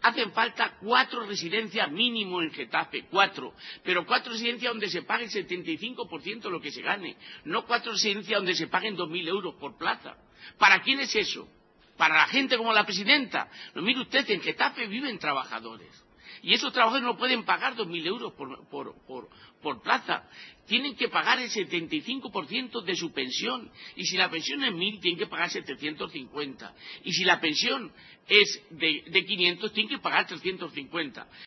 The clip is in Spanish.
hacen falta 4 residencias mínimo en Getafe, 4, pero 4 residencias donde se pague el 75% de lo que se gane, no 4 residencias donde se paguen 2.000 euros por plaza. ¿Para quién es eso? ¿Para la gente como la presidenta? No, mire usted, en Getafe viven trabajadores. Y esos trabajadores no pueden pagar 2.000 euros por plaza. Tienen que pagar el 75% de su pensión. Y si la pensión es 1.000, tienen que pagar 750. Y si la pensión es de 500, tienen que pagar 350.